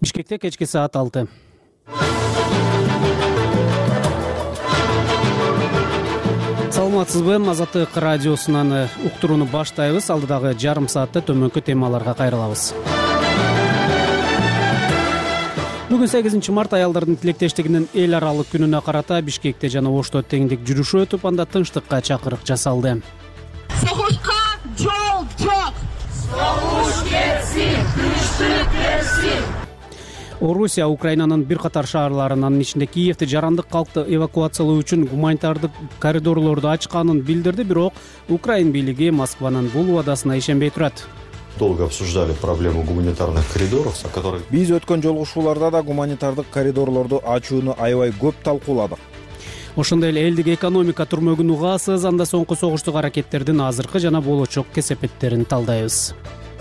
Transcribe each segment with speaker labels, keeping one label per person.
Speaker 1: Бишкекте кечки саат 6. Саламатсызбы? Азаттык радиосунан уктурууну баштайбыз. Алдыдагы жарым саатта төмөнкү темаларга кайрылабыз. Бүгүн 8 март аялдардын тилектештигинин эл аралык күнүнө карата Бишкекте жана Ошто теңдик жүрүшү өтүп, анда тынчтыкка чакырык жасалды.
Speaker 2: Согушка жол жок. Согуш кетсин, тынчтык келсин.
Speaker 1: Орусия Украинанын бир катар шаарларын, анын ичинде Киевди жарандык калкты эвакуациялоо үчүн гуманитардык коридорлорду ачканын билдирди, бирок Украин бийлиги Москванын бул убадасына ишенбей турат.
Speaker 3: Долго обсуждали проблему гуманитарных коридоров, о которых...
Speaker 4: Биз өткөн жолугушууларда да гуманитардык коридорлорду ачууну аябай көп талкууладык.
Speaker 1: Ошондой эле элдик экономика турмөгүн угасыз, анда соңку согуштук аракеттердин азыркы жана болочок кесепеттерин талдайбыз.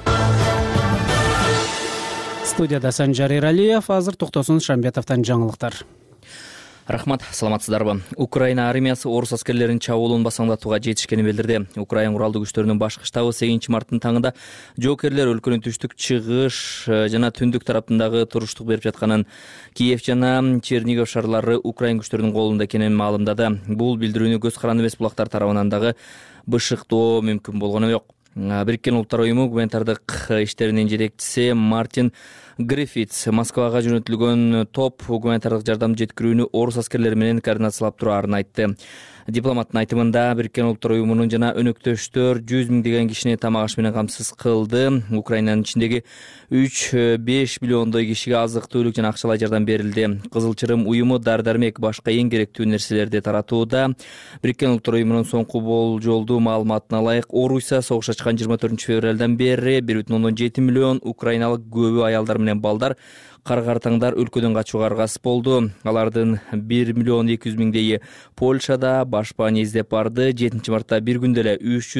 Speaker 1: Студияда Санжар Эралиев, азыр Токтосун Шамбетовдон жаңылыктар.
Speaker 5: Рахмат, саламатсыздарбы. Украина армиясы орус аскерлеринин чабуулун басаңдатууга жетишкенин билдирди. Украина куралдуу күчтөрүнүн башкы штабы 8 марттын таңында жоокерлер өлкөнүн түштүк, чыгыш жана түндүк тараптагы туруштук берип жатканын, Киев жана Чернигов шаарлары Украина күчтөрүнүн колунда экенин маалымдады. Бул билдирүүнү көз каранды эмес булактар тарабынан дагы бышыктоо мүмкүн болгону жок. Бириккен Улуттар уюму гуманитардык иштеринин жетекчиси Мартин Гриффитс Москвага жөнөтүлгөн топ гуманитардык жардам жеткирүүнү орус аскерлери менен координациялап тураарын айтты. Дипломаттын айтымында Бириккен Улуттар уюмунун жана өнөктөштөр 100 миңдеген кишини тамак аш менен камсыз кылды. Украинанын ичиндеги 3-5 миллиондой кишиге азык-түлүк жана акчалай жардам берилди. Кызыл Чырым уюму дар-дармек башка эң керектүү нерселерди таратууда. Бириккен Улуттар уюмунун соңку болжолдуу маалыматына ылайык, Орусия согуш ачкан 24 февралдан бери 1,7 миллион украиналык, көбү аялдар менен балдар, кар-картаңдар өлкөдөн качууга аргасыз болду. Алардын 1,2 миллиондейи Польшада башпааны издеп барды. 7 мартта бир күндө эле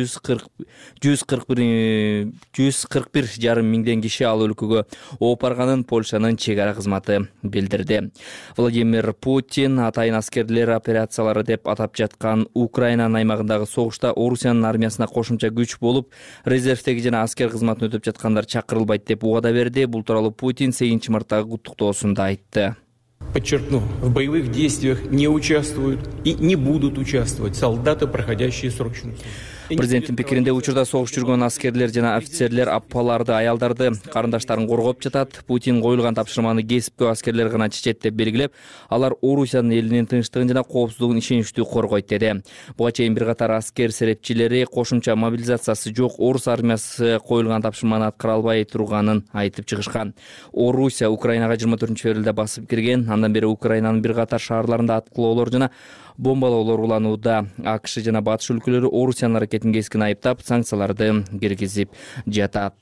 Speaker 5: 141,5 миңден киши ал өлкөгө ооп барганын Польшанын чек ара кызматы билдирди. Владимир Путин атайын аскерлер операциялары деп атап жаткан Украинанын аймагындагы согушта Орусиянын армиясына кошумча күч болуп, резервдеги жана аскер кызматын өтөп жаткандар чакырылбайт деп убада берди. Бул тууралуу Путин 8 марттагы куттуктоосунда айтты.
Speaker 6: Подчеркну, в боевых действиях не участвуют и не будут участвовать солдаты, проходящие срочную службу.
Speaker 5: Президенттин пикиринде учурда согуш жүргөн аскерлер жана офицерлер аппаларды, аялдарды, карындаштарын коргоп жатат. Путин коюлган тапшырманы кесипкөө аскерлер гана чечет деп белгилеп, алар Орусиянын элинин тынчтыгын жана коопсуздугун ишеничтүү коргойт деди. Буга чейин бир катар аскер серепчилери кошумча мобилизациясы жок орус армиясы коюлган тапшырманы аткара албай турганын айтып чыгышкан. Орусия Украинага 24 февралда басып кирген, андан бери Украинанын бир катар шаарларында аткылоолор жана бомбалоолор уланууда. АКШ жана батыш өлкөлөрү Орусиянын аракетин кескин айыптап, санкцияларды киргизип жатат.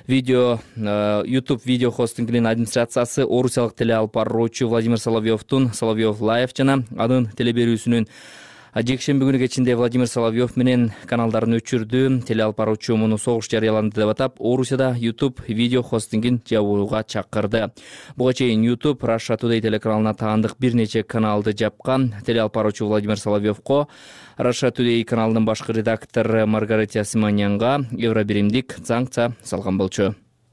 Speaker 5: YouTube видео хостингинин администрациясы орусиялык телеалып баруучу Владимир Соловьевдун Соловьев Лайв жана анын телеберүүсүнүн жекшемби күнү кечинде Владимир Соловьев менен каналдарын өчүрдү. Телеалып баруучу муну согуш жарыяланды деп атап, Орусияда YouTube видео хостингин жабууга чакырды. Буга чейин YouTube Russia Today телеканалына таандык бир нече каналды жапкан. Телеалып баруучу Владимир Соловьевко Russia Today каналынын башкы редактору Маргарита Симонянга евробиримдик санкция салган болчу.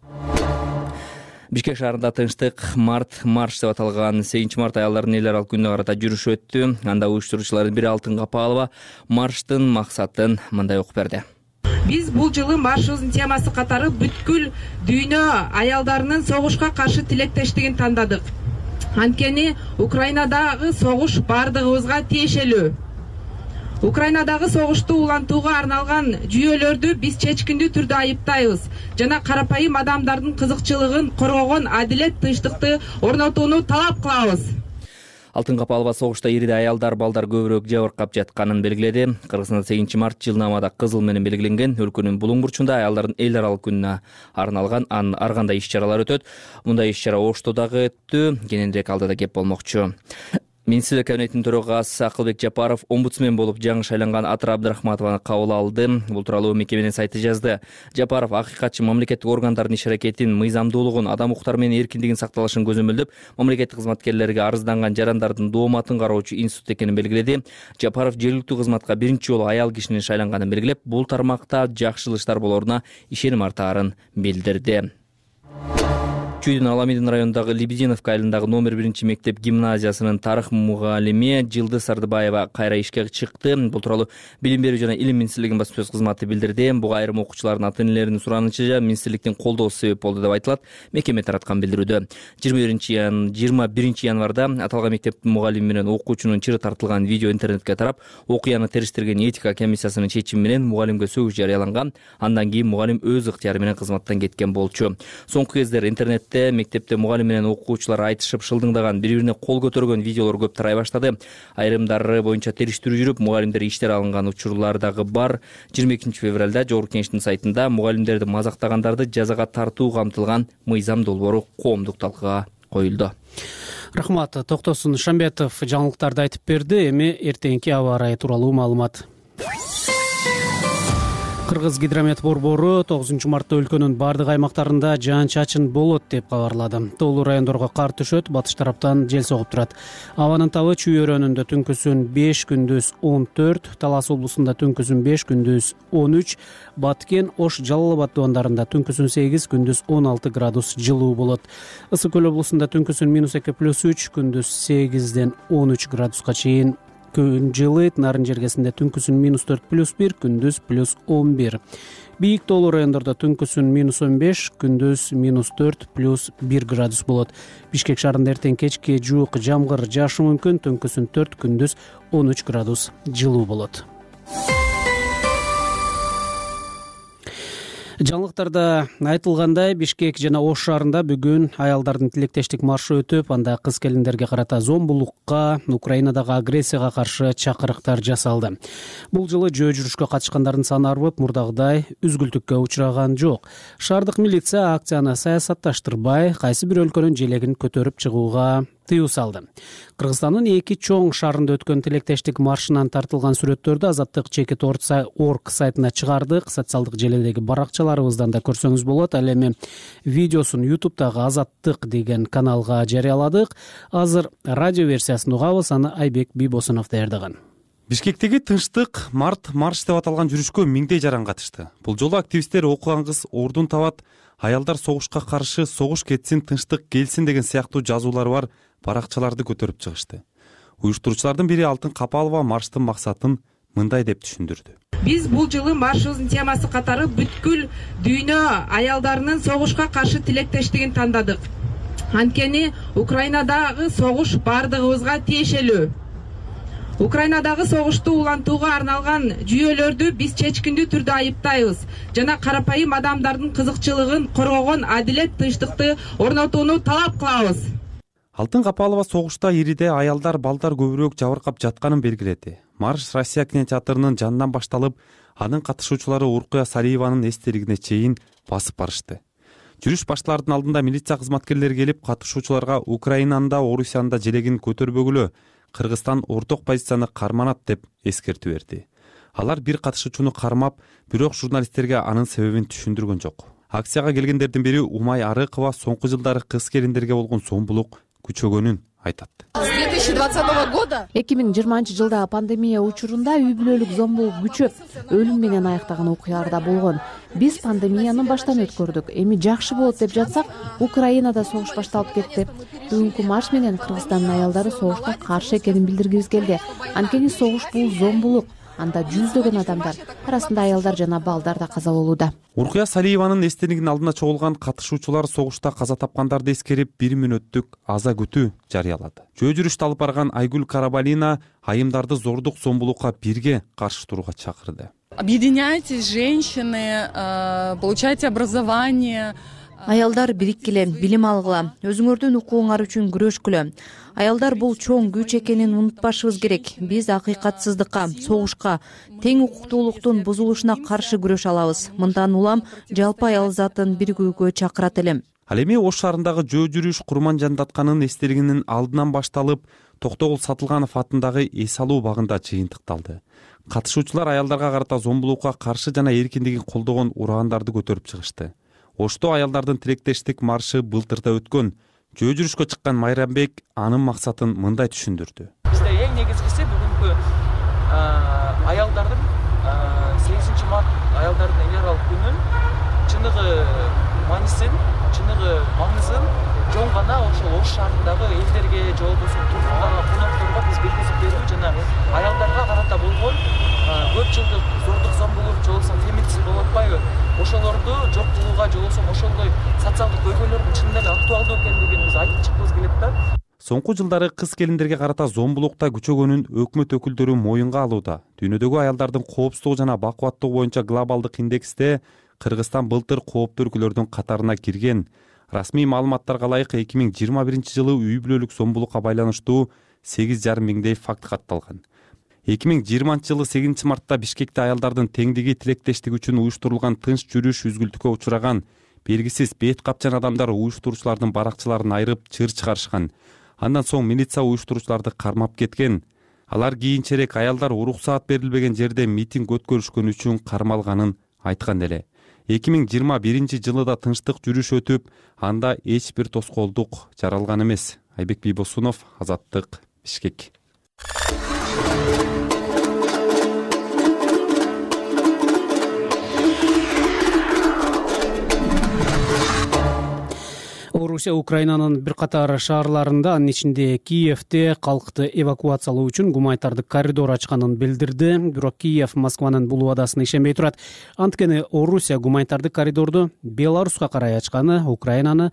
Speaker 5: Бишкек шаарында тынчтык марш деп аталган 8 март аялдардын эл аралык күнүнө карата жүрүш өттү. Анда уюштуруучулардын бири Алтын Капалова марштын максатын мындай окуп берди.
Speaker 2: Биз бул жылы маршыбыздын темасы катары бүткүл дүйнө аялдарынын согушка каршы тилектештигин тандадык. Анткени Украинадагы согуш бардыгыбызга тиешелүү. Украинадагы согушту улантууга арналган жүйөлөрдү биз чечкиндүү түрдө айыптайбыз жана карапайым адамдардын кызыкчылыгын коргогон адилет, тынчтыкты орнотууну талап кылабыз.
Speaker 5: Алтын Капалова согушта ириде аялдар, балдар көбүрөөк жабыркап жатканын белгиледи. Кыргызстанда 8 март жылнамада кызыл менен белгиленген. Өлкөнүн булуң бурчунда аялдардын эл аралык күнүнө арналган ар кандай иш-чаралар өтөт. Мындай иш-чара Оштодагы өттү. Кененирээк алдыда кеп болмокчу. Министрлер кабинетинин төрагасы Акылбек Жапаров омбудсмен болуп жаңы шайланган Атыра Абдрахматованы кабыл алды. Бул тууралуу мекеменин сайты жазды. Жапаров акыйкатчы мамлекеттик органдардын иш-аракетин, мыйзамдуулугун, адам укуктары менен эркиндигин сакталышын көзөмөлдөп, мамлекеттик кызматкерлерге арызданган жарандардын дооматын кароочу институт экенин белгиледи. Жапаров жергиликтүү кызматка биринчи жолу аял кишинин шайланганын белгилеп, бул тармакта жакшылыштар болоруна ишеним артаарын билдирди. Чүйдүн Аламидин районундагы Лебединовка айылындагы номер 1 мектеп гимназиясынын тарых мугалими Жылдыз Сардыбаева кайра ишке чыкты. Бул тууралуу Билим берүү жана Илим министрлигинин басма сөз кызматы билдирди. Буга айрым окуучулардын ата-энелеринин суранычы министрликтин колдоосу себеп болду деп айтылат. Мекеме тараткан билдирүүдө 21 январда аталган мектептин мугалими менен окуучунун чыры тартылган видео интернетке тарап, окуяны териштирген этика комиссиясынын чечими менен мугалимге сөгүш жарыяланган. Андан кийин мугалим өз ыктыяры менен кызматтан кеткен болчу. Соңку кездер интернетте мектепте мугалим менен окуучулар айтышып шылдыңдаган, бири-бирине кол көтөргөн видеолор көп тарай баштады. Айрымдары боюнча териштирүү жүрүп, мугалимдер иштер алынган учурлар дагы бар. 22 февралда Жогорку Кеңештин сайтында мугалимдерди мазактагандарды жазага тартуу камтылган мыйзам долбоору коомдук талкууга коюлду.
Speaker 1: Рахмат. Токтосун Шамбетов жаңылыктарды айтып берди. Эми эртеңки аба ырайы тууралуу маалымат. Кыргыз гидромет борбору 9 мартта өлкөнүн бардык аймактарында жаан-чачын болот деп кабарлады. Тоолуу райондорго кар түшөт, батыш тараптан жел согуп турат. Абанын табы Чүй өрөөнүндө түнкүсүн 5, күндүз 14, Талас облусунда түнкүсүн 5, күндүз 13, Баткен, Ош, Жалал Абад дубандарында түнкүсүн 8, күндүз 16 градус жылуу болот. Ысык көл облусунда түнкүсүн -2+3, күндүз 8ден 13 градуска чейин күн жылыйт. Нарын жергесинде түнкүсүн -4+1, күндүз +11. Бийик тоолуу райондордо түнкүсүн -15, күндүз -4+1 градус болот. Бишкек шаарында эртең кечке жуук жамгыр жаашы мүмкүн, түнкүсүн 4, күндүз 13 градус жылуу болот. Жаңылыктарда айтылгандай, Бишкек жана Ош шаарында бүгүн аялдардын тилектештик маршы өтүп, анда кыз келиндерге карата зомбулукка, Украинадагы агрессияга каршы чакырыктар жасалды. Бул жылы жөө жүрүшкө катышкандардын саны арбып, мурдагыдай үзгүлтүккө учураган жок. Шаардык милиция акцияны саясатташтырбай, кайсы бир өлкөнүн желегин көтөрүп чыгууга тыюу салды. Кыргызстандын 2 чоң шаарында өткөн тилектештик маршынан тартылган сүрөттөрдү Азаттык Чекит.org сайтына чыгардык. Социалдык желедеги баракчаларыбыздан да көрсөңүз болот. Ал эми видеосун YouTube'дагы Азаттык деген каналга жарыяладык. Азыр радио версиясын угабыз, аны Айбек Бийбосунов даярдаган.
Speaker 7: Бишкектеги тынчтык марш деп аталган жүрүшкө миңдей жаран катышты. Бул жолу активисттер окуган кыз ордун табат, аялдар согушка каршы, согуш кетсин, тынчтык келсин деген сыяктуу жазуулары бар баракчаларды көтөрүп чыгышты. Уюштуруучулардын бири Алтын Капалова марштын максатын мындай деп түшүндүрдү.
Speaker 2: Биз бул жылы маршыбыздын темасы катары бүткүл дүйнө аялдарынын согушка каршы тилектештигин тандадык. Анткени Украинадагы согуш бардыгыбызга тиешелүү. Украинадагы согушту улантууга арналган жүйөлөрдү биз чечкиндүү түрдө айыптайбыз жана карапайым адамдардын кызыкчылыгын коргогон адилет, тынчтыкты орнотууну талап кылабыз.
Speaker 7: Алтын Капалова согушта ириде аялдар, балдар көбүрөөк жабыркап жатканын белгиледи. Марш Россия кинотеатрынын жанынан башталып, анын катышуучулары Уркуя Салиеванын эстелигине чейин басып барышты. Жүрүш башталардын алдында милиция кызматкерлери келип, катышуучуларга Украинанын да, Орусиянын да желегин көтөрбөгүлө, Кыргызстан орток позицияны карманат деп эскертүү берди. Алар бир катышуучуну кармап, бирок журналисттерге анын себебин түшүндүргөн жок. Акцияга келгендердин бири Умай Арыкова соңку жылдары кыз келиндерге болгон зомбулук күчөгөнүн айтат.
Speaker 8: 2020 жылда пандемия учурунда үй бүлөлүк зомбулук күчөп, өлүм менен аяктаган окуялар да болгон. Биз пандемияны баштан өткөрдүк. Эми жакшы болот деп жатсак, Украинада согуш башталып кетти. Бүгүнкү марш менен Кыргызстандын аялдары согушка каршы экенин билдиргибиз келди. Анткени согуш бул зомбулук. Анда жүздөгөн адамдар, арасында аялдар жана балдар да каза болууда.
Speaker 7: Уркуя Салиеванын эстелигинин алдына чогулган катышуучулар согушта каза тапкандарды эскерип 1 мүнөттүк аза күтүү жарыялады. Жөө жүрүштү алып барган Айгүл Карабалина айымдарды зордук зомбулукка бирге каршы турууга чакырды.
Speaker 9: Объединяйтесь, женщины, получайте образование.
Speaker 8: Аялдар бириккиле, билим алгыла, өзүңөрдүн укугуңар үчүн күрөшкүлө. Аялдар бул чоң күч экенин унутпашыбыз керек. Биз акыйкатсыздыкка, согушка, тең укуктуулуктун бузулушуна каршы күрөш алабыз. Мындан улам жалпы аял затын биригүүгө чакырат элем.
Speaker 7: Ал эми Ош шаарындагы жөө жүрүш Курман Жандатканын эстелигинин алдынан башталып, Токтогул Сатылганов атындагы эс алуу багында жыйынтыкталды. Катышуучулар аялдарга карата зомбулукка каршы жана эркиндигин колдогон урандарды көтөрүп чыгышты. Ошто аялдардын тилектештик маршы былтырда өткөн. Жөө жүрүшкө чыккан Майрамбек анын максатын мындай түшүндүрдү.
Speaker 10: Бизде эң негизгиси бүгүнкү аялдардын 8 март аялдардын эл аралык күнүн чыныгы маанисин, чыныгы маңызын гана ошол ош шаарындагы элдерге же болбосо тургундарга, конокторго биз белгизип берүү жана аялдарга карата болгон көп жылдык зордук зомбулук же болбосо фемицид болуп атпайбы, ошолорду жок кылууга же болбосо ошондой социалдык көйгөйлөрдүн чынында эле актуалдуу экендигин биз айтып чыккыбыз келет да.
Speaker 7: Соңку жылдары кыз келиндерге карата зомбулукта күчөгөнүн өкмөт өкүлдөрү моюнга алууда. Дүйнөдөгү аялдардын коопсуздугу жана бакубаттыгы боюнча глобалдык индексте Кыргызстан былтыр кооптуу өлкөлөрдүн катарына кирген. Расмий маалыматтарга ылайык 2021-жылы үй бүлөлүк зомбулукка байланыштуу 8,5 миңдей факт катталган. 2020-жылы 8 мартта Бишкекте аялдардын теңдиги тилектештиги үчүн уюштурулган тынч жүрүш үзгүлтүккө учураган белгисиз бет капчан адамдар уюштуруучулардын баракчыларын айырып чыр чыгарышкан. Андан соң милиция уюштуруучуларды кармап кеткен. Алар кийинчерээк аялдар уруксаат берилбеген жерде митинг өткөрүшкөн үчүн кармалганын айткан эле. 2021 да тынчтык жүрүш өтүп, анда эч бир тоскоолдук жаралган эмес. Айбек Бийбосунов, Азаттык, Бишкек.
Speaker 1: Орусия Украинанын бир катар шаарларында, анын ичинде Киевде калкты эвакуациялоо үчүн гуманитардык коридор ачканын билдирди. Бирок Киев Москванын бул убадасына ишенбей турат. Анткени Орусия гуманитардык коридорду Беларуска карай ачканы Украинаны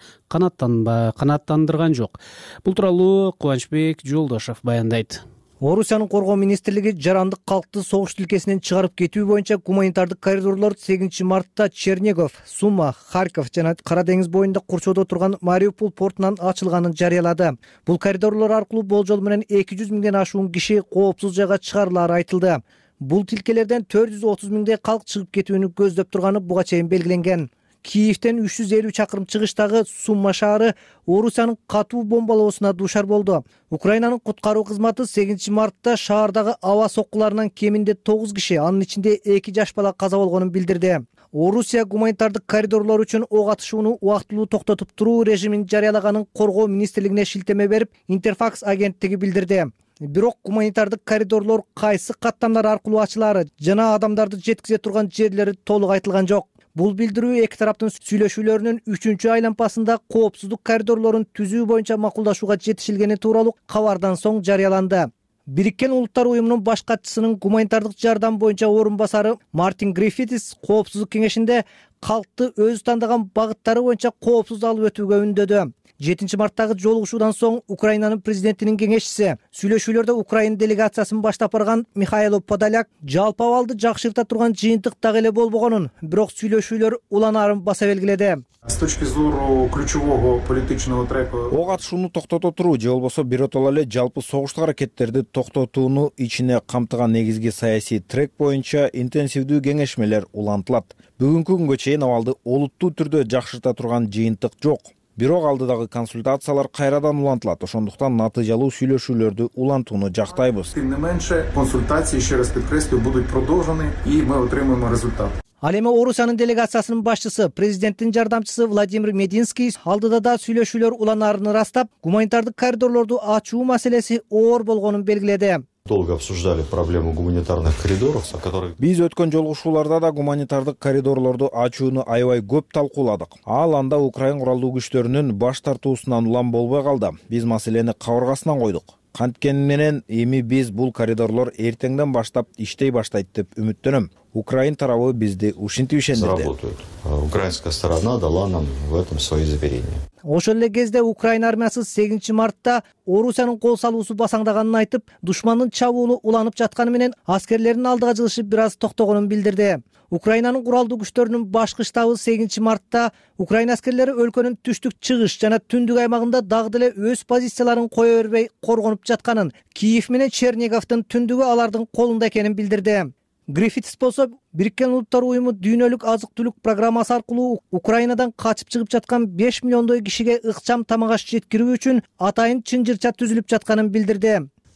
Speaker 1: канааттандырган жок. Бул тууралуу Кубанычбек Жолдошев баяндайт.
Speaker 11: Орусиянын коргоо министрлиги жарандык калкты согуш тилкесинен чыгарып кетүү боюнча гуманитардык коридорлор 8 мартта Чернигов, Сума, Харьков жана Кара деңиз боюнда курчоодо турган Мариуполь портунан ачылганын жарыялады. Бул коридорлор аркылуу болжол менен 200 миңден ашуун киши коопсуз жайга чыгарылары айтылды. Бул тилкелерден 430 миңдей калк чыгып кетүүнү көздөп турганы буга чейин белгиленген. Киевден 350 чакырым чыгыштагы Сумма шаары Орусиянын катуу бомбалоосуна дуушар болду. Украинанын куткаруу кызматы 8 мартта шаардагы аба соккуларынан кеминде 9 киши, анын ичинде 2 жаш бала каза болгонун билдирди. Орусия гуманитардык коридорлор үчүн ок атышууну убактылуу токтотуп туруу режимин жарыялаганын коргоо министрлигине шилтеме берип, Интерфакс агенттиги билдирди. Бирок гуманитардык коридорлор кайсы каттамдар аркылуу ачылары жана адамдарды жеткизе турган жерлери толук айтылган жок. Бул билдирүү эки тараптын сүйлөшүүлөрүнүн 3-чү айланпасында коопсуздук коридорлорун түзүү боюнча макулдашууга жетишилгени тууралуу кабардан соң жарыяланды. Бириккен Улуттар уюмунун баш катчысынын гуманитардык жардам боюнча орун басары Мартин Гриффитис коопсуздук кеңешинде калкты өзү тандаган багыттары боюнча коопсуз алып өтүүгө үндөдү. 7 марттагы жолугушуудан соң Украинанын президентинин кеңешчиси, сүйлөшүүлөрдө Украина делегациясын баштап барган Михаил Подоляк жалпы абалды жакшырта турган жыйынтык дагы эле болбогонун, бирок сүйлөшүүлөр уланаарын баса белгиледи.
Speaker 12: С точки зрения ключевого политического трека
Speaker 4: ок атышууну токтото туруу же болбосо биротоло эле жалпы согуштук аракеттерди токтотууну ичине камтыган негизги саясий трек боюнча интенсивдүү кеңешмелер улантылат. Бүгүнкү күнгө чейин абалды олуттуу түрдө жакшырта турган жыйынтык жок. Бирок алдыдагы консультациялар кайрадан улантылат. Ошондуктан натыйжалуу сүйлөшүүлөрдү улантууну жактайбыз.
Speaker 12: Тем не меньше, консультации, еще раз подкреслю, будут продолжены, и мы отримаем результат.
Speaker 11: Ал эми Орусиянын делегациясынын башчысы, президенттин жардамчысы Владимир Мединский алдыда да сүйлөшүүлөр уланаарын ырастап, гуманитардык коридорлорду ачуу маселеси оор болгонун белгиледи.
Speaker 3: Долго обсуждали проблему гуманитарных коридоров, о которых...
Speaker 4: Биз өткөн жолугушууларда да гуманитардык коридорлорду ачууну аябай көп талкууладык. Ал анда Украин куралдуу күчтөрүнүн баш тартуусунан улам болбой калды. Биз маселени кабыргасынан койдук. Канткени менен эми биз бул коридорлор эртеңден баштап иштей баштайт деп үмүттөнөм. Украин тарабы бизди ушинтип ишендирди.
Speaker 3: Украинская сторона дала нам в этом свои заверения.
Speaker 11: Ошол эле кезде Украина армиясы 8 мартта Орусиянын кол салуусу басаңдаганын айтып, душмандын чабуулу уланып жатканы менен аскерлердин алдыга жылышып бир аз токтогонун билдирди. Украинанын куралдуу күчтөрүнүн башкы штабы 8 мартта Украина аскерлери өлкөнүн түштүк чыгыш жана түндүк аймагында дагы деле өз позицияларын кое бербей коргонуп жатканын, Киев менен Черниговдун түндүгү алардын колунда экенин билдирди. Гриффитс болсо Бириккен Улуттар уюму дүйнөлүк азык-түлүк программасы аркылуу Украинадан качып чыгып жаткан 5 миллиондой кишиге ыкчам тамак аш жеткирүү үчүн атайын чынжырча түзүлүп жатканын билдирди.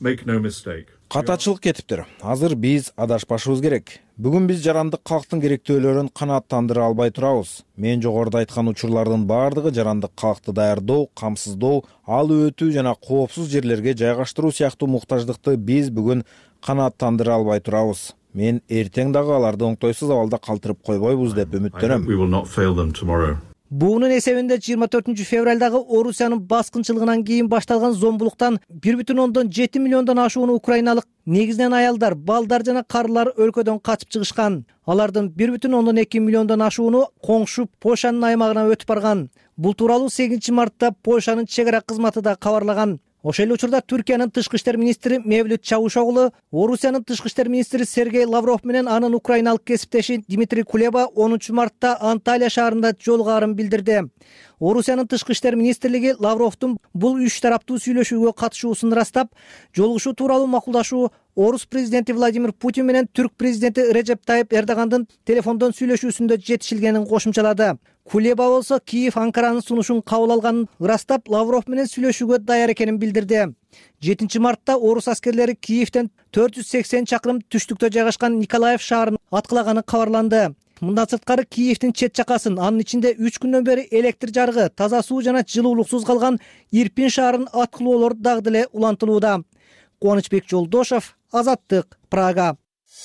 Speaker 4: Катачылык кетиптир. Азыр биз адашпашыбыз керек. Бүгүн биз жарандык калктын керектөөлөрүн канааттандыра албай турабыз. Мен жогоруда айткан учурлардын баардыгы жарандык калкты даярдоо, камсыздоо, алып өтүү жана коопсуз жерлерге жайгаштыруу сыяктуу муктаждыкты биз бүгүн канааттандыра албай турабыз. Мен эртең дагы аларды оңтойсуз абалда калтырып койбойбуз деп үмүттөнөм.
Speaker 11: Буунун эсебинде 24 февралдагы Орусиянын баскынчылыгынан кийин башталган зомбулуктан 1,7 миллиондон ашуун украиналык, негизинен аялдар, балдар жана карылар өлкөдөн качып чыгышкан. Алардын 1,2 миллиондон ашууну коңшу Польшанын аймагына өтүп барган. Бул тууралуу 8 мартта Польшанын чек ара кызматы да кабарлаган. Ошол эле учурда Түркиянын тышкы иштер министри Мевлют Чавушоглу, Орусиянын тышкы иштер министри Сергей Лавров менен анын украиналык кесиптеши Дмитрий Кулеба 10 мартта Анталия шаарында жолугаарын билдирди. Орусиянын тышкы иштер министрлиги Лавровдун бул 3 тараптуу сүйлөшүүгө катышуусун ырастап, жолугушуу тууралуу макулдашуу Орус президенти Владимир Путин менен Түрк президенти Режеп Тайып Эрдогандын телефондон сүйлөшүүсүндө жетишилгенин кошумчалады. Кулеба болсо Киев Анкаранын сунушун кабыл алганын ырастап, Лавров менен сүйлөшүүгө даяр экенин билдирди. 7 мартта орус аскерлери Киевден 480 чакырым түштүктө жайгашкан Николаев шаарын аткылаганы кабарланды. Мындан сырткары Киевдин чет жакасын, анын ичинде 3 күндөн бери электр жарыгы, таза суу жана жылуулуксуз калган Ирпин шаарын аткылоолор дагы деле улантылууда. Кубанычбек Жолдошев, Азаттык, Прага.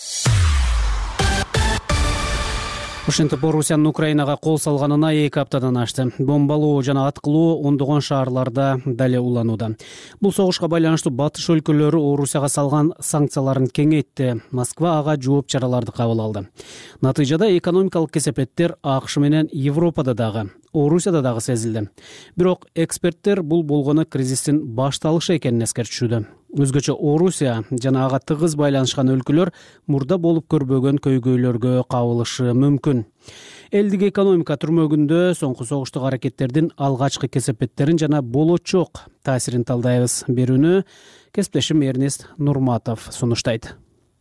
Speaker 1: Ошентип Орусиянын Украинага кол салганына 2 аптадан ашты. Бомбалоо жана аткылоо ондогон шаарларда дале уланууда. Бул согушка байланыштуу батыш өлкөлөрү Орусияга салган санкцияларын кеңейтти. Москва ага жооп чараларды кабыл алды. Натыйжада экономикалык кесепеттер АКШ менен Европада дагы, Орусияда дагы сезилди. Бирок эксперттер бул болгону кризистин башталышы экенин эскертишүүдө. Өзгөчө Орусия жана ага тыгыз байланышкан өлкөлөр мурда болуп көрбөгөн көйгөйлөргө кабылышы мүмкүн. Элдик экономика түрмөгүндө соңку согуштук аракеттердин алгачкы кесепеттерин жана болочок таасирин талдайбыз. Берүүнү кесиптешим Эрнест Нурматов сунуштайт.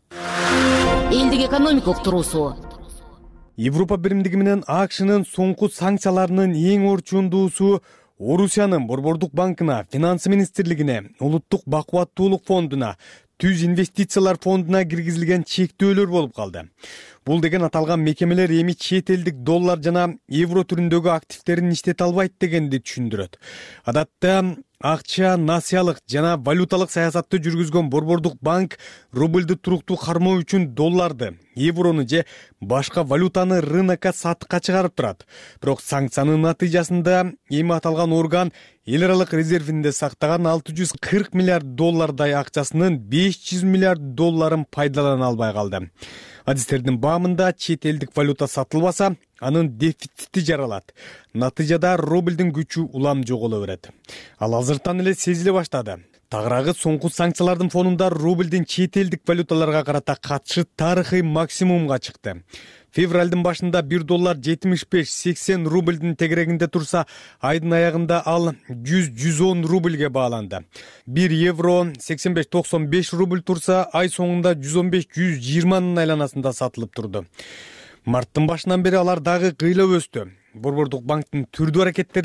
Speaker 13: Элдик экономика уктуруусу.
Speaker 14: Европа биримдиги менен АКШнын соңку санкцияларынын эң орчундуусу Орусиянын Борбордук банкына, финансы министрлигине, улуттук бакубаттуулук фондуна, түз инвестициялар фондуна киргизилген чектөөлөр болуп калды. Бул деген аталган мекемелер эми чет элдик доллар жана евро түрүндөгү активтерин иштете албайт дегенди түшүндүрөт. Адатта акча, насыялык жана валюталык саясатты жүргүзгөн Борбордук банк рубльду туруктуу кармоо үчүн долларды, еврону же башка валютаны рынокко сатыкка чыгарып турат. Бирок санкциянын натыйжасында эми аталган орган эл аралык резервинде сактаган 640 миллиард доллардай акчасынын 500 миллиард долларын пайдалана албай калды. Адистердин баамында чет элдик валюта сатылбаса, анын дефицити жаралат. Натыйжада рубльдин күчү улам жоголо берет. Ал азыртан эле сезиле баштады. Тагыраагы соңку санкциялардын фонунда рубльдин чет элдик валюталарга карата катышы тарыхый максимумга чыкты. Февралдын башында 1 доллар 75-80 рубльдин тегерегинде турса, айдын аягында ал 100-110 рубльге бааланды. 1 евро 85-95 рубль турса, ай соңунда 115-120 айланасында сатылып турду. Марттын башынан бери алар дагы кыйлап өстү. Борбордук банктын түрдүү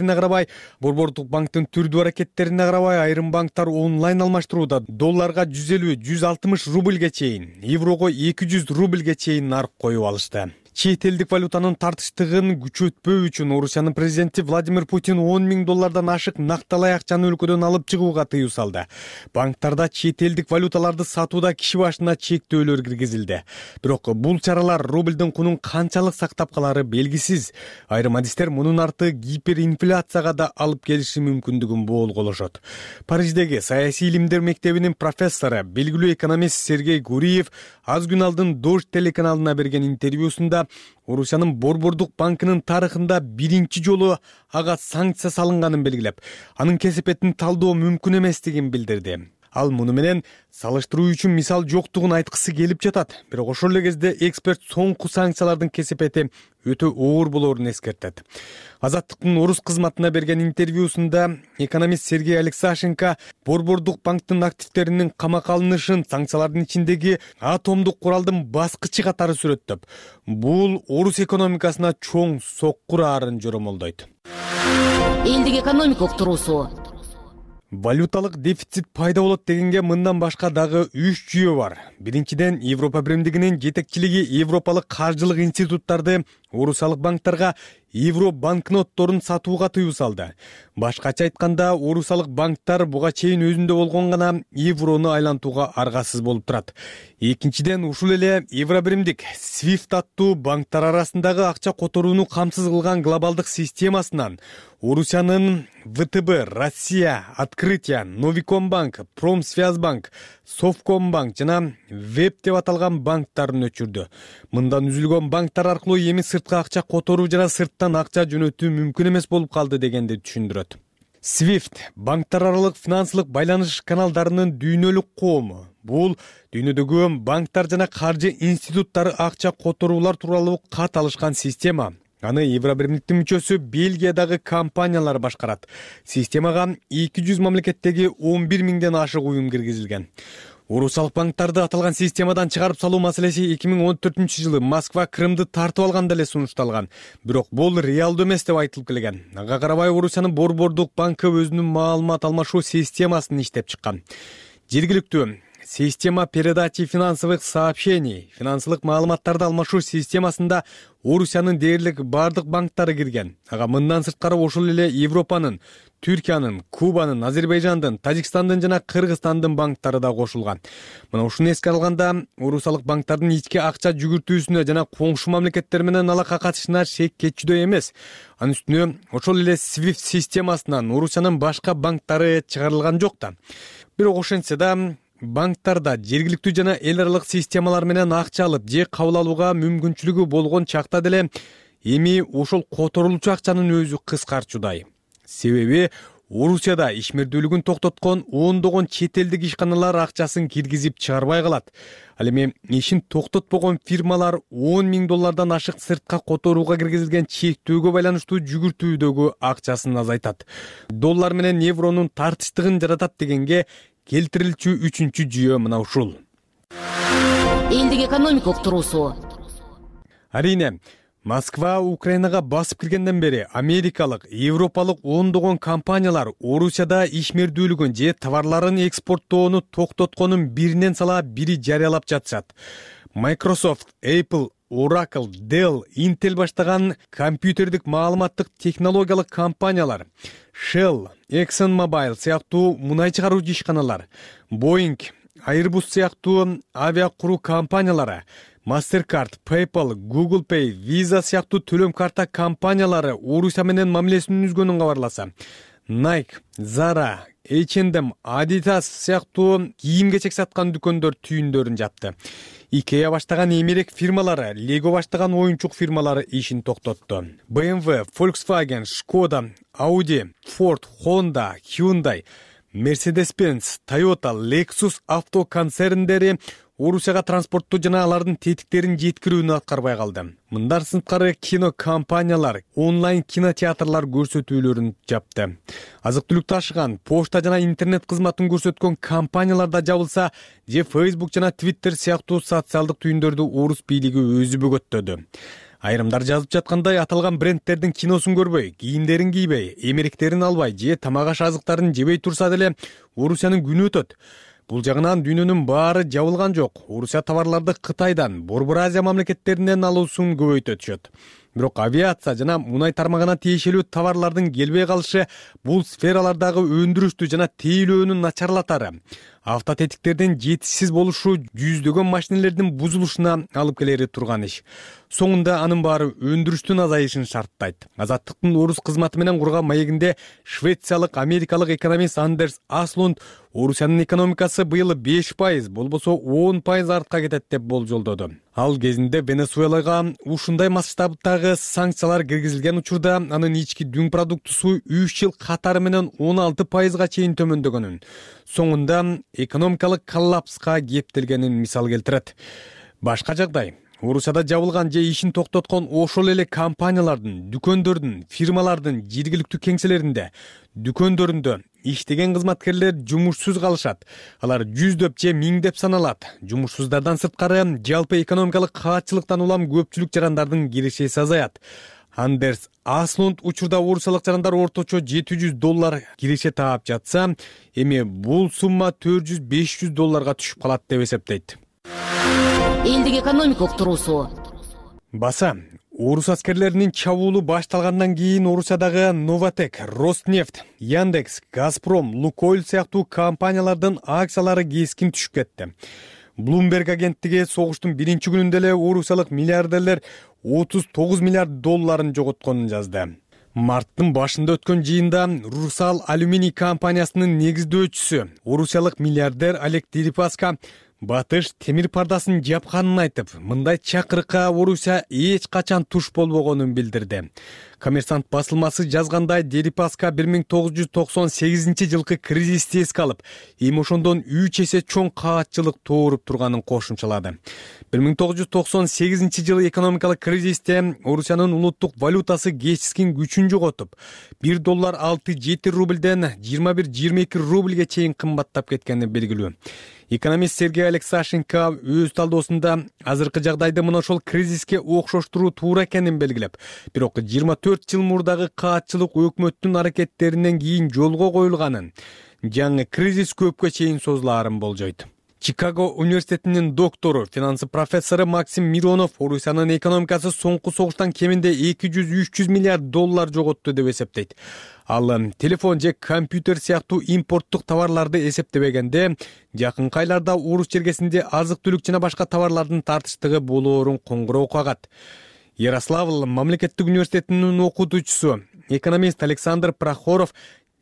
Speaker 14: аракеттерине карабай, айрым банктар онлайн алмаштырууда долларга 150-160 рубльге чейин, еврого 200 рубльге чейин нарк коюп алышты. Чет элдик валютанын тартыштыгын күчөтпөө үчүн Орусиянын президенти Владимир Путин 10 000 доллардан ашык накталай акчаны өлкөдөн алып чыгууга тыюу салды. Банктарда чет элдик валюталарды сатууда киши башына чектөөлөр киргизилди. Бирок бул чаралар рубльдин кунун канчалык сактап калары белгисиз. Айрым адистер мунун арты гиперинфляцияга да алып келиши мүмкүндүгүн боолголошот. Париждеги саясий илимдер мектебинин профессору, белгилүү экономист Сергей Гуриев аз күн алдын Дождь телеканалына берген интервьюсунда Орусиянын Борбордук банкынын тарыхында биринчи жолу ага санкция салынганын белгилеп, анын кесепетин талдоо мүмкүн эместигин билдирди. Ал муну менен салыштыруу үчүн мисал жоктугун айткысы келип жатат. Бирок ошол эле кезде эксперт соңку санкциялардын кесепети өтө оор болоорун эскертет. Азаттыктын орус кызматына берген интервьюсунда экономист Сергей Алексашенко Борбордук банктын активтеринин камакка алынышын санкциялардын ичиндеги атомдук куралдын баскычы катары сүрөттөп, бул орус экономикасына чоң соккур аарын жоромолдойт.
Speaker 13: Элдик экономика уктуруусу.
Speaker 14: Валюталык дефицит пайда болот дегенге мындан башка дагы 3 жүйө бар. Биринчиден, Европа биримдигинин жетекчилиги европалык каржылык институттарды орусиялык банктарга евро банкнотторун сатууга тыюу салды. Башкача айтканда, орусиялык банктар буга чейин өзүндө болгон гана еврону айлантууга аргасыз болуп турат. Экинчиден, ушул эле Евробиримдик SWIFT аттуу банктар арасындагы акча которууну камсыз кылган глобалдык системасынан Орусиянын ВТБ, Россия, Открытие, Новикомбанк, Промсвязьбанк, Совкомбанк жана Веб деп аталган банктарын өчүрдү. Мындан үзүлгөн банктар аркылуу эми сыртка акча которуу жана сырттан акча жөнөтүү мүмкүн эмес болуп калды дегенди түшүндүрөт. SWIFT банктар аралык финансылык байланыш каналдарынын дүйнөлүк коому. Бул дүйнөдөгү банктар жана каржы институттары акча которуулар тууралуу кат алышкан система. Аны Евробиримдиктин мүчөсү Бельгиядагы компаниялар башкарат. Системага 200 мамлекеттеги 11 миңден ашык уюм киргизилген. Орусиялык банктарды аталган системадан чыгарып салуу маселеси 2014-жылы Москва Крымды тартып алганда эле сунушталган. Бирок бул реалдуу эмес деп айтылып келген. Ага карабай Орусиянын Борбордук банкы өзүнүн маалымат алмашуу системасын иштеп чыккан. Жергиликтүү система передачи финансовых сообщений, финансылык маалыматтарды алмашуу системасында Орусиянын дээрлик бардык банктары кирген. Ага мындан сырткары ошол эле Европанын, Түркиянын, Кубанын, Азербайжандын, Тажикстандын жана Кыргызстандын банктары да кошулган. Мына ушуну эске алганда, орусиялык банктардын ички акча жүгүртүүсүнө жана коңшу мамлекеттер менен алака катышына шек кетчүдөй эмес. Анын үстүнө ошол эле SWIFT системасынан Орусиянын башка банктары чыгарылган жок да. Бирок ошентсе да банктарда жергиликтүү жана эл аралык системалар менен акча алып же кабыл алууга мүмкүнчүлүгү болгон чакта деле эми ошол которулчу акчанын өзү кыскарчудай. Себеби Орусияда ишмердүүлүгүн токтоткон ондогон чет элдик ишканалар акчасын киргизип чыгарбай калат. Ал эми ишин токтотпогон фирмалар $10,000 ашык сыртка которууга киргизилген чектөөгө байланыштуу жүгүртүүдөгү акчасын азайтат. Доллар менен евронун тартыштыгын жаратат дегенге келтирилчү үчүнчү жүйө мына ушул.
Speaker 13: Элдик экономика уктуруусу.
Speaker 14: Арине, Москва Украинага басып киргенден бери америкалык, европалык ондогон компаниялар Орусияда ишмердүүлүгүн же товарларын экспорттоону токтотконун биринен сала бири жарыялап жатышат. Microsoft, Apple, Oracle, Dell, Intel баштаган компьютердик маалыматтык технологиялык компаниялар, Shell, ExxonMobil сыяктуу мунай чыгаруучу ишканалар, Boeing, Airbus сыяктуу авиа куруу компаниялары, Mastercard, PayPal, Google Pay, Visa сыяктуу төлөм карта компаниялары Орусия менен мамилесин үзгөнүн кабарласа, Nike, Zara, H&M, Adidas сыяктуу кийим-кечек саткан дүкөндөр түйүндөрүн жапты. IKEA баштаган эмерек фирмалары, Lego баштаган оюнчук фирмалары ишин токтотту. BMW, Volkswagen, Skoda, Audi, Ford, Honda, Hyundai, Mercedes-Benz, Toyota, Lexus авто концерндери Орусияга транспортту жана алардын тетиктерин жеткирүүнү аткарбай калды. Мындан сырткары кино компаниялар онлайн кинотеатрлар көрсөтүүлөрүн жапты. Азык-түлүк ташыган, почта жана интернет кызматын көрсөткөн компаниялар да жабылса, же Facebook жана Twitter сыяктуу социалдык түйүндөрдү орус бийлиги өзү бөгөттөдү. Айрымдар жазып жаткандай, аталган брендтердин киносун көрбөй, кийимдерин кийбей, эмеректерин албай же тамак аш азыктарын жебей турса деле Орусиянын күнү өтөт. Бул жагынан дүйнөнүн баары жабылган жок. Орусия товарларды Кытайдан, Борбор Азия мамлекеттеринен алуусун көбөйтө түшөт. Бирок авиация жана мунай тармагына тиешелүү товарлардын келбей калышы бул сфералардагы өндүрүштү жана тейлөөнү начарлатары. Автотетиктердин жетишсиз болушу жүздөгөн машинелердин бузулушуна алып келери турган иш. Соңунда анын баары өндүрүштүн азайышын шарттайт. Азаттыктын орус кызматы менен курган маегинде швециялык, америкалык экономист Андерс Аслунд Орусиянын экономикасы быйыл 5%, болбосо 10% артка кетет деп болжолдоду. Ал кезинде Венесуэлага ушундай масштабтагы санкциялар киргизилген учурда анын ички дүң продуктусу 3 жыл катары менен 16%га чейин төмөндөгөнүн, соңунда экономикалык коллапска кептелгенин мисал келтирет. Башка жагдай Орусияда жабылган же ишин токтоткон ошол эле компаниялардын, дүкөндөрдүн, фирмалардын жергиликтүү кеңселеринде, дүкөндөрүндө иштеген кызматкерлер жумушсуз калышат. Алар жүздөп же миңдеп саналат. Жумушсуздардан сырткары жалпы экономикалык каатчылыктан улам көпчүлүк жарандардын кирешеси азаят. Андерс Аслунд учурда орусиялык жарандар орточо $700 киреше таап жатса, эми бул сумма $400-500 түшүп калат деп эсептейт.
Speaker 13: Элдик экономика уктуруусу.
Speaker 14: Баса, Орус аскерлеринин чабуулу башталгандан кийин Орусиядагы Новатек, Роснефть, Яндекс, Газпром, Лукойл сыяктуу компаниялардын акциялары кескин түшүп кетти. Bloomberg агенттиги согуштун биринчи күнүндө эле орусиялык миллиардерлер 39 миллиард долларын жоготконун жазды. Марттын башында өткөн жыйында Русал алюминий компаниясынын негиздөөчүсү, орусиялык миллиардер Олег Дерипаска батыш темир пардасын жапканын айтып, мындай чакырыкка Орусия эч качан туш болбогонун билдирди. Коммерсант басылмасы жазгандай, Дерипаска 1998 жылкы кризисти эске алып, эми ошондон 3 эсе чоң каатчылык тууруп турганын кошумчалады. 1998 жылы экономикалык кризисте Орусиянын улуттук валютасы кечискин күчүн жоготуп, $1 6-7 рубльден 21-22 рубльге чейин кымбаттап кеткени белгилүү. Экономист Сергей Алексашенко өз талдоосунда азыркы жагдайды мына ошол кризиске окшоштуруу туура экенин белгилеп, бирок 24 жыл мурдагы каатчылык өкмөттүн аракеттеринен кийин жолго коюлганын, жаңы кризис көпкө чейин созулаарын болжойт. Чикаго университетинин доктору, финансы профессору Максим Миронов Орусиянын экономикасы соңку согуштан кеминде 200-300 миллиард доллар жоготту деп эсептейт. Ал телефон же компьютер сыяктуу импорттук товарларды эсептебегенде, жакынкы айларда Орус чергесинде азык-түлүк жана башка товарлардын тартыштыгы болоорун коңгуроо кагат. Ярославль мамлекеттик университетинин окутуучусу, экономист Александр Прохоров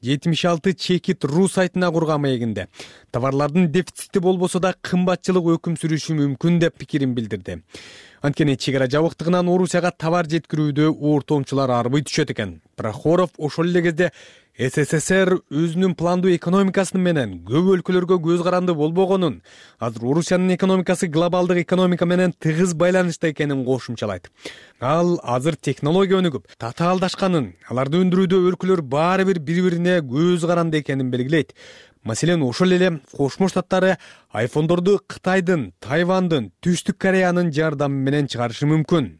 Speaker 14: 76 чекит.ру сайтына курган маегинде товарлардын дефицити болбосо да кымбатчылык өкүм сүрүшү мүмкүн деп пикирин билдирди. Анткени чек ара жабыктыгынан Орусияга товар жеткирүүдө ортомчулар арбый түшөт экен. Прохоров ошол эле кезде СССР өзүнүн пландуу экономикасы менен көп өлкөлөргө көз каранды болбогонун, азыр Орусиянын экономикасы глобалдык экономика менен тыгыз байланышта экенин кошумчалайт. Ал азыр технология өнүгүп, татаалдашканын, аларды өндүрүүдө өлкөлөр баары бир бири-бирине көз каранды экенин белгилейт. Маселен, ошол эле Кошмо Штаттары айфондорду Кытайдын, Тайвандын, Түштүк Кореянын жардамы менен чыгарышы мүмкүн.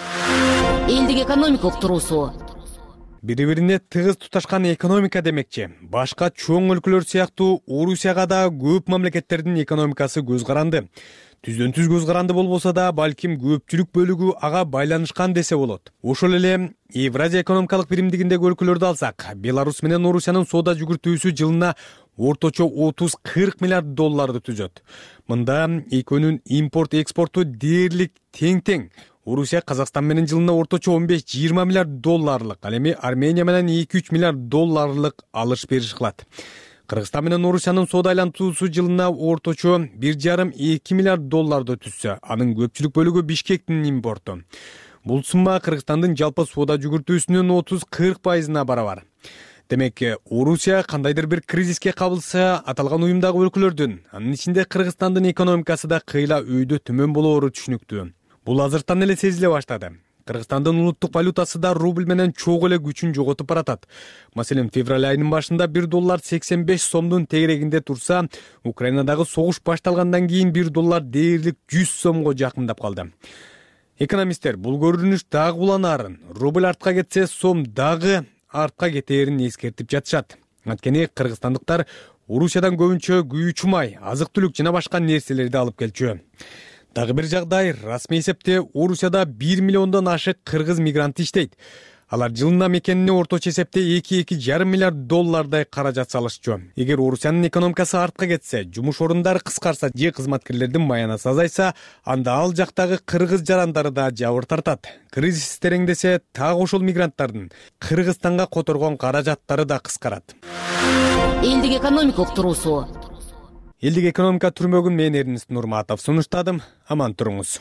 Speaker 13: Элдик экономикалык туруусу.
Speaker 14: Бири-бирине тыгыз туташкан экономика демекчи. Башка чоң өлкөлөр сыяктуу Орусияга да көп мамлекеттердин экономикасы көз каранды. Түздөн-түз көз каранды болбосо да, балким көпчүлүк бөлүгү ага байланышкан десе болот. Ошол эле Евразия экономикалык биримдигиндеги өлкөлөрдү алсак, Беларусь менен Орусиянын соода жүгүртүүсү жылына орточо 30-40 миллиард долларды түзөт. Мында экөөнүн импорт-экспорту дээрлик тең-тең. Орусия Казакстан менен жылына орточо 15-20 миллиард долларлык, ал эми Армения менен 2-3 миллиард долларлык алыш-бериш кылат. Кыргызстан менен Орусиянын соода айлантуусу жылына орточо 1,5-2 миллиард долларды түзсө, анын көпчүлүк бөлүгү Бишкектин импорту. Бул сумма Кыргызстандын жалпы соода жүгүртүүсүнүн 30-40%-на барабар. Демек, Орусия кандайдыр бир кризиске кабылса, аталган уюмдагы өлкөлөрдүн, анын ичинде Кыргызстандын экономикасы да кыйла өйдө төмөн болоору түшүнүктүү. Бул азыртан эле сезиле баштады. Кыргызстандын улуттук валютасы да рубль менен чогуу эле күчүн жоготуп баратат. Маселен, февраль айынын башында $1 85 сомдун тегерегинде турса, Украинадагы согуш башталгандан кийин $1 дээрлик 100 сомго жакындап калды. Экономисттер бул көрүнүш дагы уланаарын, рубль артка кетсе, сом дагы артка кетээрин эскертип жатышат. Анткени кыргызстандыктар Орусиядан көбүнчө күйүүчү май, азык-түлүк жана башка нерселерди алып келчү. Дагы бир жагдай, расмий эсепте Орусияда 1 миллиондон ашык кыргыз мигрант иштейт. Алар жылына мекенине орточо эсепте 2-2,5 миллиард доллардай каражат салышчу. Эгер Орусиянын экономикасы артка кетсе, жумуш орундары кыскарса же кызматкерлердин маянасы азайса, анда ал жактагы кыргыз жарандары да жабыр тартат. Кризис тереңдесе, так ошол мигранттардын Кыргызстанга которгон каражаттары да кыскарат.
Speaker 13: Элдик экономикалык туруусу.
Speaker 14: Элдик экономика түрмөгүн мен Эрнест Нурматов сунуштадым. Аман туруңуз.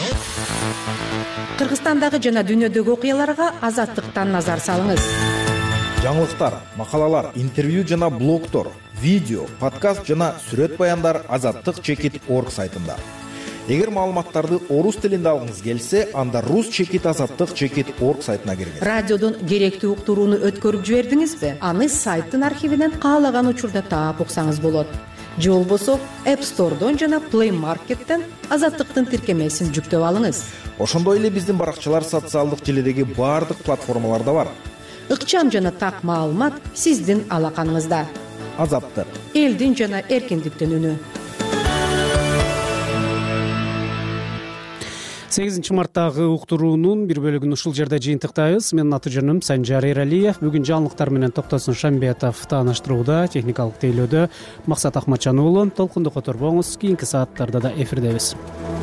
Speaker 15: Кыргызстандагы жана дүйнөдөгү окуяларга Азаттыктан назар салыңыз.
Speaker 4: Жаңылыктар, макалалар, интервью жана блогтор, видео, подкаст жана сүрөт баяндар Азаттык.org сайтында. Эгер маалыматтарды орус тилинде алгыңыз келсе, анда rus.azattik.org сайтына киргиз.
Speaker 15: Радиодон керектүү уктурууну өткөрүп жибердиңизби? Аны сайттын архивинен каалаган учурда таап уксаңыз болот. Же болбосо App Store'дон жана Play Market'тен Азаттыктын тиркемесин жүктөп алыңыз.
Speaker 4: Ошондой эле биздин баракчалар социалдык желидеги баардык платформаларда бар.
Speaker 15: Ыкчам жана так маалымат сиздин алаканыңызда.
Speaker 4: Азаттык.
Speaker 15: Элдин жана эркиндиктин үнү.
Speaker 1: 8 марттагы уктуруунун бир бөлүгүн ушул жерде жыйынтыктайбыз. Менин аты жөнүм Санжар Эралиев. Бүгүн жаңылыктар менен Токтосун Шамбетов тааныштырууда, техникалык тейлөөдө Максат Ахматжан уулу. Толкунду которбоңуз, кийинки сааттарда да эфирдебиз.